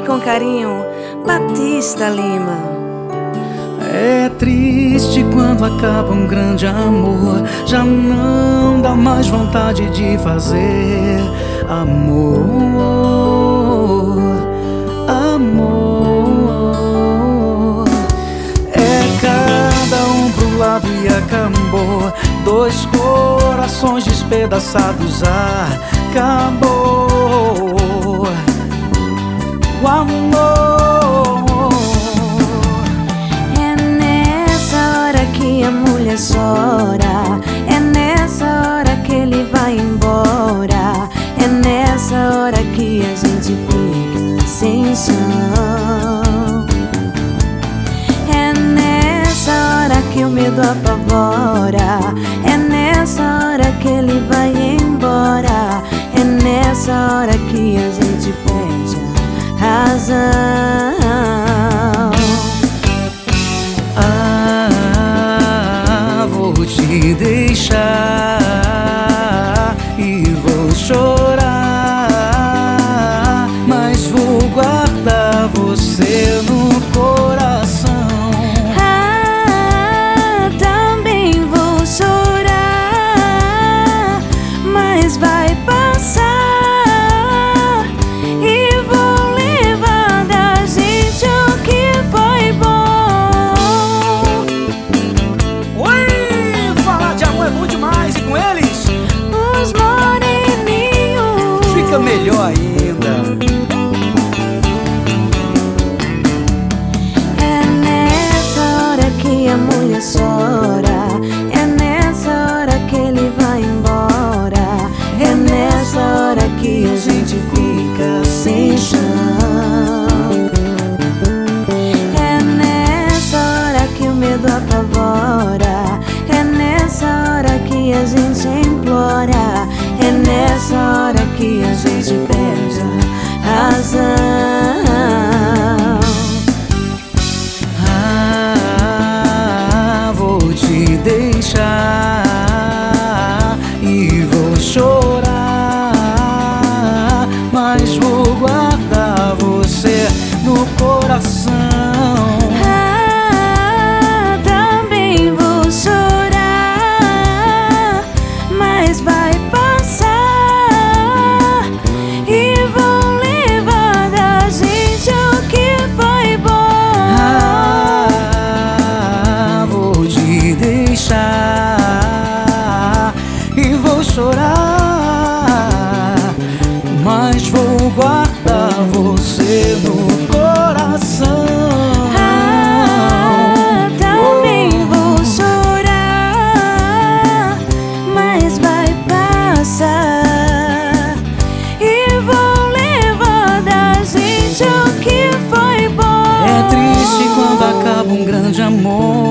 com carinho, Batista Lima. É triste quando acaba um grande amor, já não dá mais vontade de fazer amor, amor. É cada um pro lado e acabou, dois corações despedaçados, acabou o amor. É nessa hora que a mulher chora, é nessa hora que ele vai embora, é nessa hora que a gente fica sem chão. É nessa hora que o medo apavora, é nessa hora que ele vai embora, é nessa hora que a gente perde a razão. Vou te deixar e vou chorar, mas vou guardar você no coração. Também vou chorar, mas vai passar, e vou levar da gente o que foi bom. Oi, falar de amor é bom demais, e com eles Os moreninhos fica melhor ainda. É nessa hora que a mulher chora, é nessa hora que ele vai embora, é nessa hora que a gente fica sem chão. É nessa hora que o medo apavora, é nessa hora que a gente implora, é nessa hora que a gente perde a razão. Vou te deixar e vou chorar, mas vou guardar você no coração. Também vou chorar, mas vai passar, e vou levar da gente o que foi bom. Vou te deixar e vou chorar, mas vou guardar você no coração. Também vou chorar, mas vai passar, e vou levar da gente o que foi bom. É triste quando acaba um grande amor,